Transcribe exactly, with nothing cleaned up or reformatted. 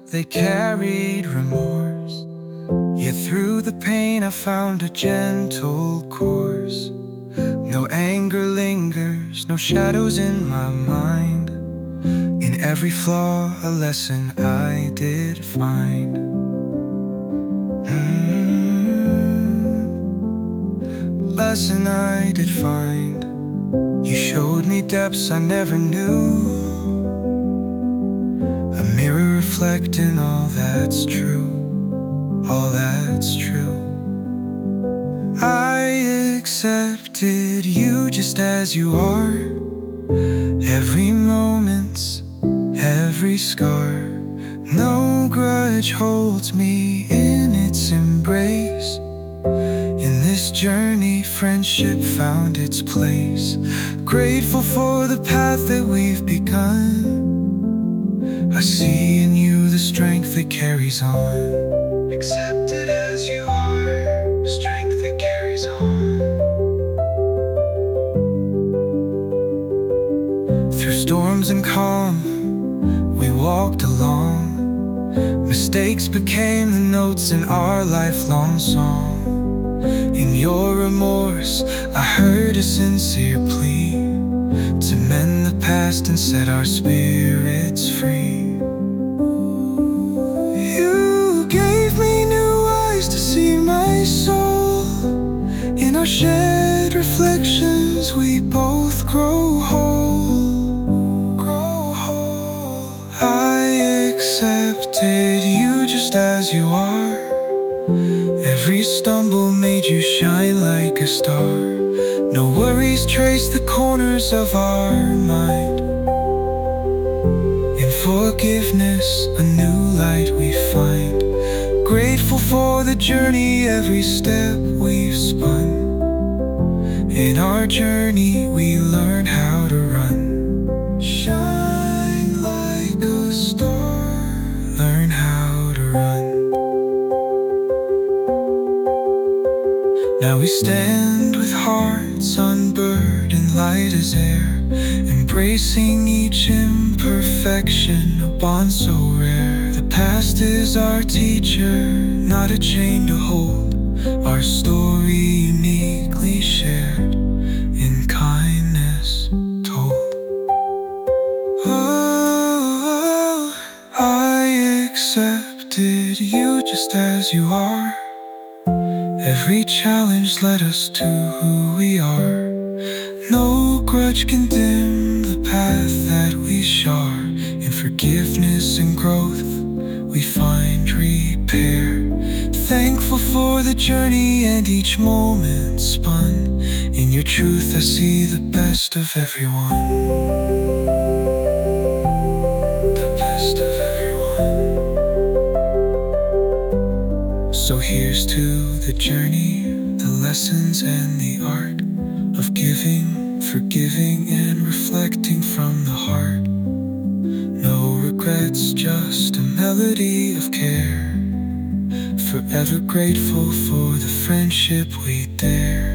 they carried remorse. Yet through the pain I found a gentle course. No anger lingers, no shadows in my mind. In every flaw a lesson I did find. mm, Lesson I did find. You showed me depths I never knew, a mirror reflecting all that's true, all that's true. I accepted you just as you are. Every moment, every scar, no grudge holds me in its embrace. In this journey, friendship found its place. Grateful for the path that we've begun. I see in you the strength that carries on. Accepted as you are, strength that carries on. Through storms and calm, we walked along. Mistakes became the notes in our lifelong song. In your remorse, I heard a sincere plea to mend the past and set our spirits free. You gave me new eyes to see my soul. In our shared reflections, we both grow whole. Grow whole. I accepted you just as you are. Every stumble made you shine like a star. No worries trace the corners of our mind. In forgiveness, a new light we find. Grateful for the journey, every step we've spun. In our journey, we learn how to run. Shine like a star, learn how to run. Now we stand with hearts unburdened, light as air, embracing each imperfection, a bond so rare. The past is our teacher, not a chain to hold. Our story uniquely shared, in kindness told. Oh, I accepted you just as you are. Every challenge led us to who we are. No grudge can dim the path that we chart. In forgiveness and growth, we find repair. Thankful for the journey and each moment spun. In your truth I see the best of everyone. The best of everyone. So here's to the journey, the lessons and the art of giving, forgiving and reflecting from the heart. No regrets, just a melody of care. Forever grateful for the friendship we dare.